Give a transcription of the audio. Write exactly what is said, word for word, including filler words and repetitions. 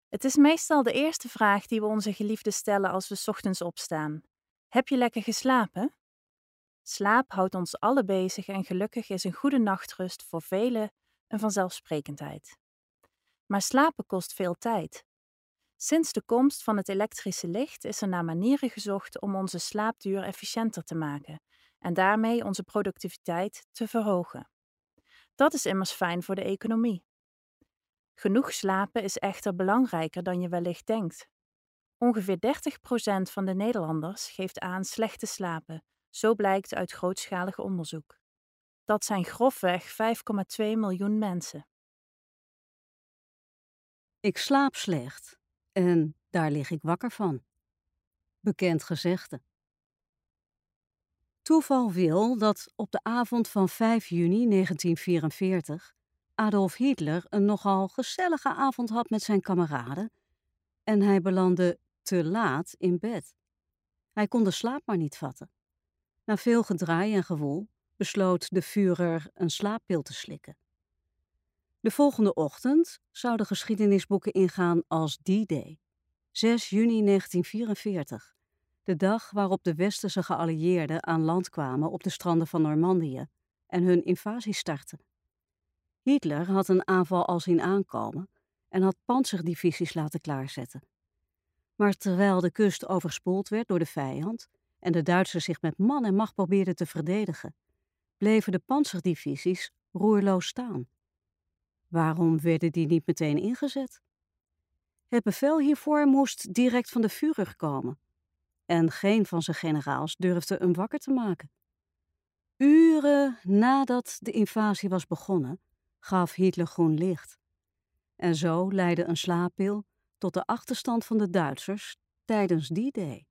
Het is meestal de eerste vraag die we onze geliefden stellen als we 's ochtends opstaan. Heb je lekker geslapen? Slaap houdt ons allen bezig en gelukkig is een goede nachtrust voor velen een vanzelfsprekendheid. Maar slapen kost veel tijd. Sinds de komst van het elektrische licht is er naar manieren gezocht om onze slaapduur efficiënter te maken en daarmee onze productiviteit te verhogen. Dat is immers fijn voor de economie. Genoeg slapen is echter belangrijker dan je wellicht denkt. Ongeveer dertig procent van de Nederlanders geeft aan slecht te slapen, zo blijkt uit grootschalig onderzoek. Dat zijn grofweg vijf komma twee miljoen mensen. Ik slaap slecht en daar lig ik wakker van. Bekend gezegde. Toeval wil dat op de avond van vijf juni negentien vierenveertig Adolf Hitler een nogal gezellige avond had met zijn kameraden en hij belandde te laat in bed. Hij kon de slaap maar niet vatten. Na veel gedraai en gewoel besloot de Führer een slaappil te slikken. De volgende ochtend zouden geschiedenisboeken ingaan als D-Day, zes juni negentien vierenveertig, de dag waarop de westerse geallieerden aan land kwamen op de stranden van Normandië en hun invasie startten. Hitler had een aanval al zien aankomen en had pantserdivisies laten klaarzetten. Maar terwijl de kust overspoeld werd door de vijand en de Duitsers zich met man en macht probeerden te verdedigen, bleven de pantserdivisies roerloos staan. Waarom werden die niet meteen ingezet? Het bevel hiervoor moest direct van de Führer komen. En geen van zijn generaals durfde hem wakker te maken. Uren nadat de invasie was begonnen, gaf Hitler groen licht. En zo leidde een slaappil tot de achterstand van de Duitsers tijdens die day.